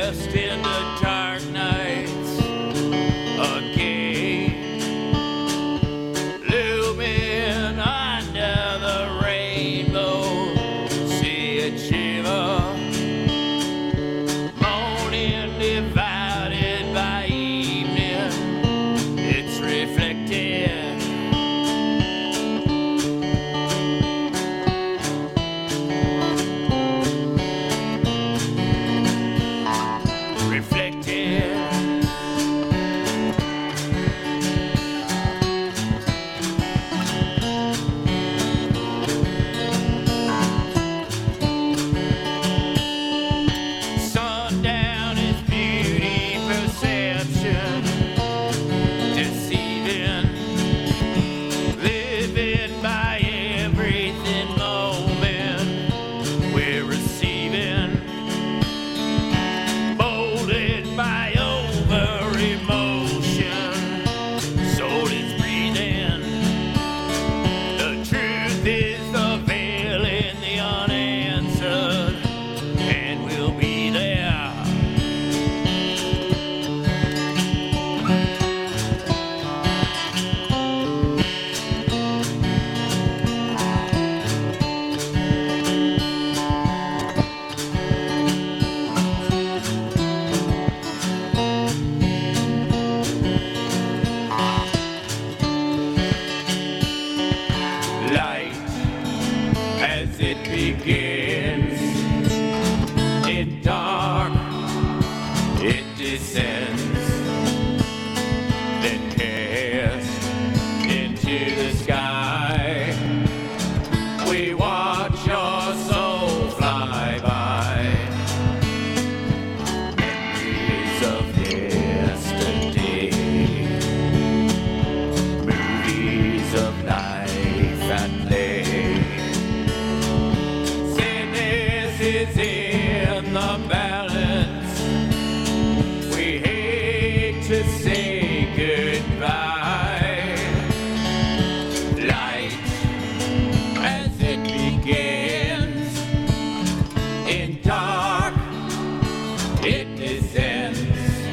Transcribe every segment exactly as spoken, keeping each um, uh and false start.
rest in the dark nights again, looming under the rainbow. See it shiver, morning divided by evening. It's reflected. Sundown is beauty perception, deceiving, living by everything moment we're receiving, molded by over emotion, soul is breathing. The truth is the veil in the unanswered, and we'll be there. Light as it begins, in dark it descends, then cast into the sky. We watch your soul fly by, memories of yesterday, movies of life and play. Sadness is in the balance. We hate to say goodbye. Light as it begins, in dark it descends,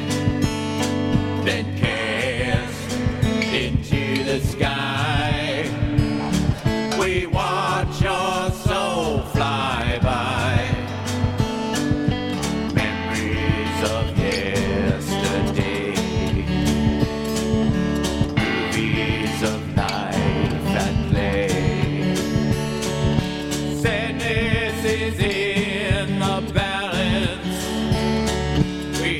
then cast into the sky. We watch your soul fly by, memories of yesterday, movies of life and play. Sadness is in the balance. We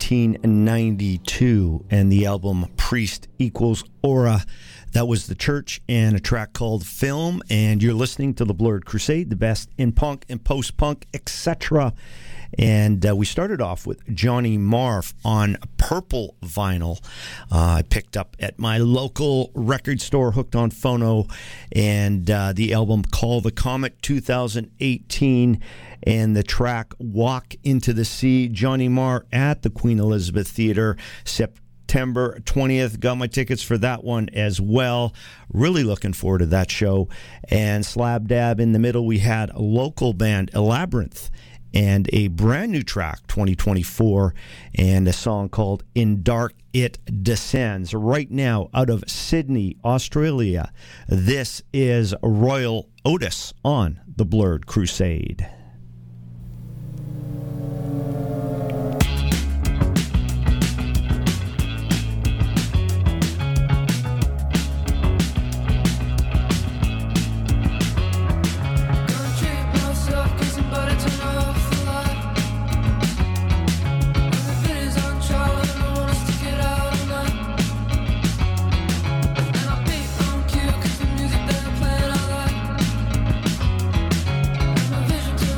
nineteen ninety-two, and the album Priest Equals Aura. That was The Church and a track called Film, and you're listening to The Blurred Crusade, the best in punk and post-punk, et cetera. And uh, we started off with Johnny Marr on purple vinyl. Uh, I picked up at my local record store, Hooked on Phono, and uh, the album Call the Comet two thousand eighteen, and the track Walk into the Sea. Johnny Marr at the Queen Elizabeth Theatre, September twentieth. Got my tickets for that one as well. Really looking forward to that show. And slab dab in the middle, we had a local band, Elabyrinth, and a brand new track, twenty twenty-four, and a song called In Dark It Descends. Right now, out of Sydney, Australia, this is Royal Otis on The Blurred Crusade. Vision to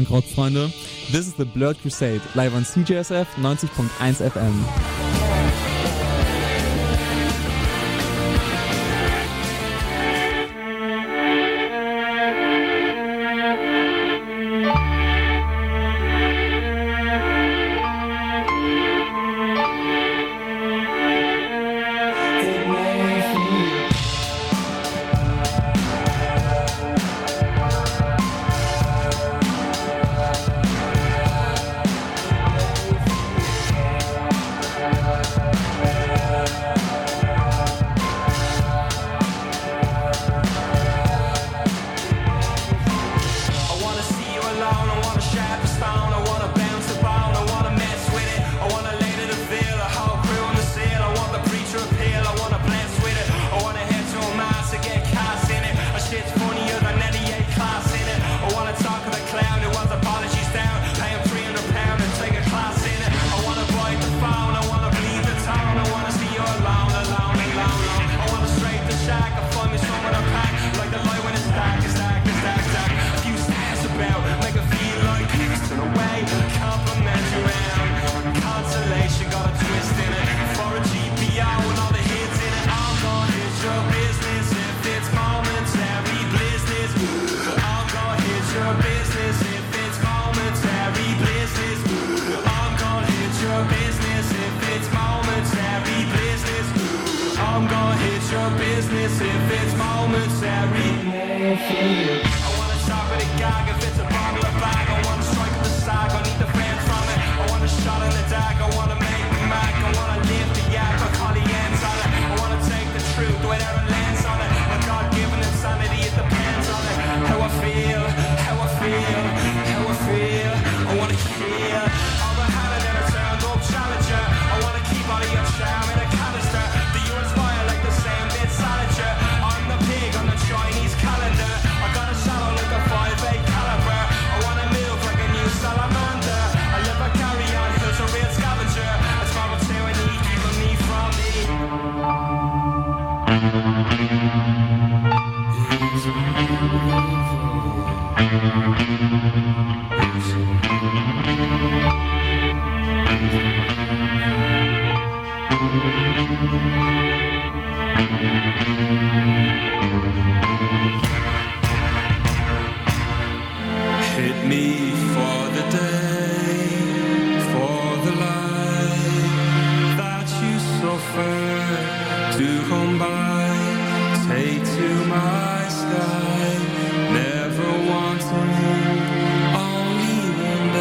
Punkrock-Freunde. This is the Blurred Crusade, live on C J S F neunzig Komma eins F M. Hit me for the day, for the life that you suffer to come by. Take to my sky, never wanting, only one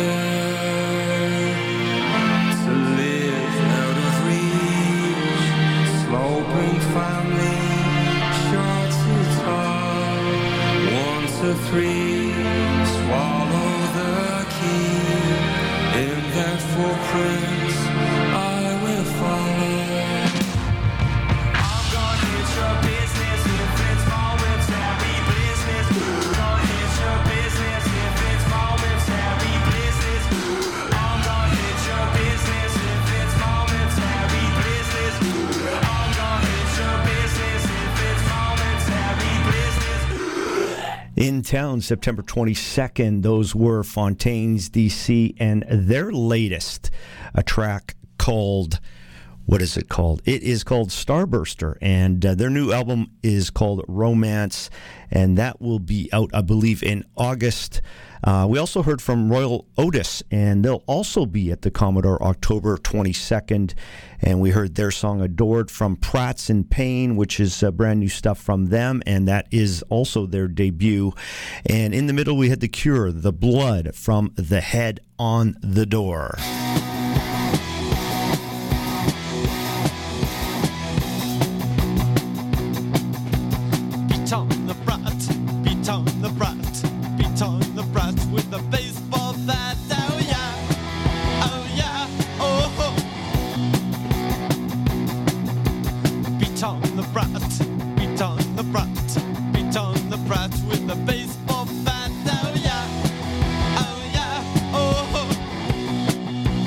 day to live out of reach, sloping family, short to tall, one to three. Swallow the key, in their footprints I will follow. I'm gonna hit your business if it's momentary business. Gonna hit your business if it's momentary business. I'm gonna hit your business if it's momentary business. I'm gonna hit your business if it's momentary business. In town, September twenty-second, those were Fontaines D C and their latest, a track called, what is it called? It is called Starburster, and uh, their new album is called Romance, and that will be out, I believe, in August. Uh, we also heard from Royal Otis, and they'll also be at the Commodore October twenty-second, and we heard their song Adored from Prats in Pain, which is uh, brand new stuff from them, and that is also their debut. And in the middle, we had The Cure, The Blood from The Head on the Door. Beat on the brat, beat on the brat, beat on the brat with a baseball bat. Oh yeah, oh yeah, oh ho. Beat on the brat, beat on the brat, beat on the brat with a baseball bat. Oh yeah, oh yeah, oh ho.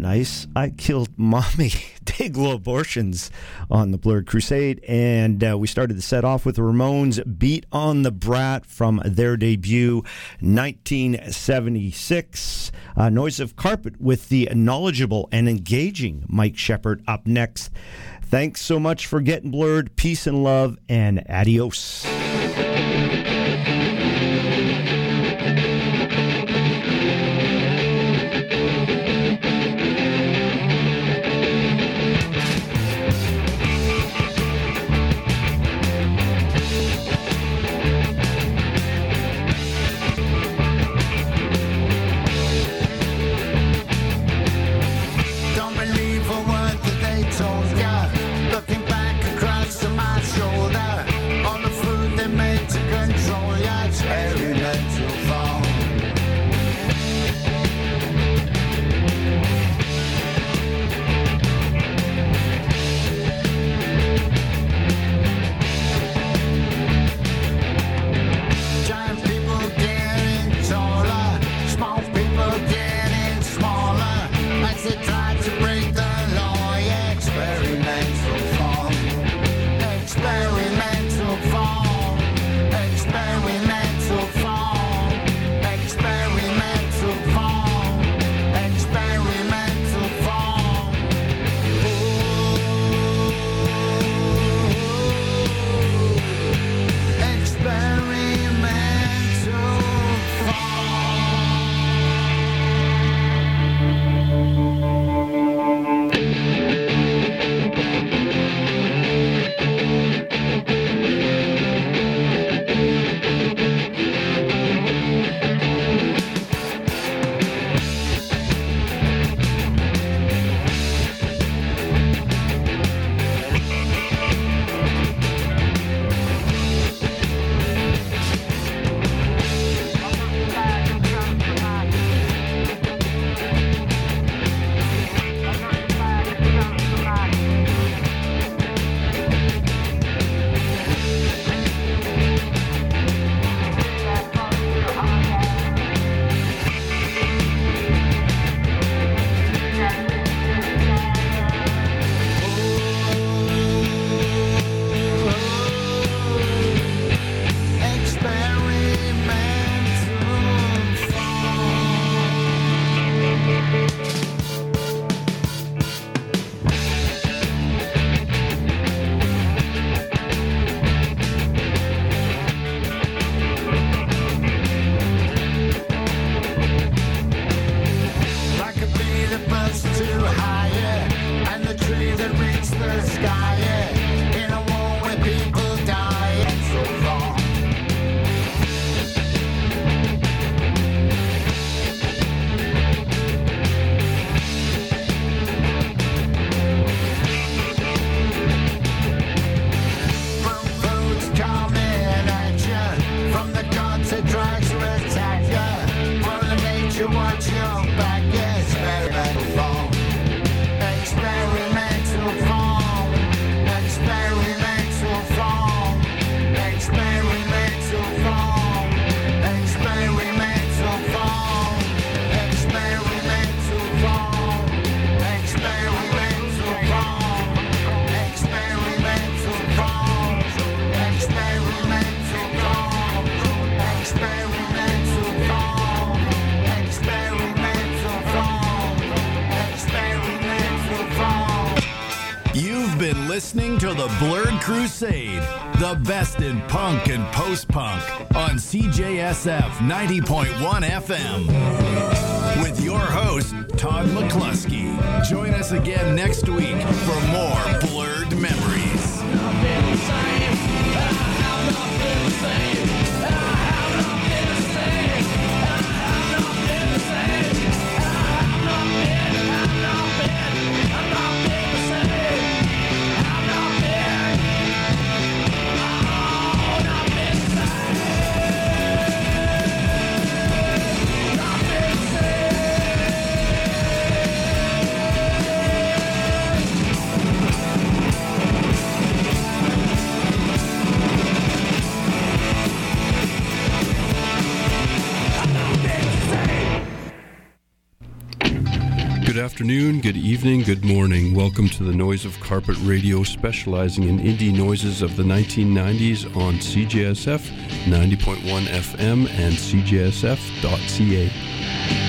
nice. I killed mommy Dayglow abortions on the Blurred Crusade, and uh, we started the set off with the Ramones' Beat on the Brat from their debut, nineteen seventy-six. Uh, Noise of Carpet with the knowledgeable and engaging Mike Shepard up next. Thanks so much for getting blurred. Peace and love, and adios. Listening to the Blurred Crusade, the best in punk and post-punk on C J S F ninety point one F M. With your host, Todd McCluskey. Join us again next week for more Blurred Memories. afternoon, good evening, good morning. Welcome to the Noise of Carpet Radio, specializing in indie noises of the nineteen nineties on C J S F ninety point one F M and C J S F dot C A.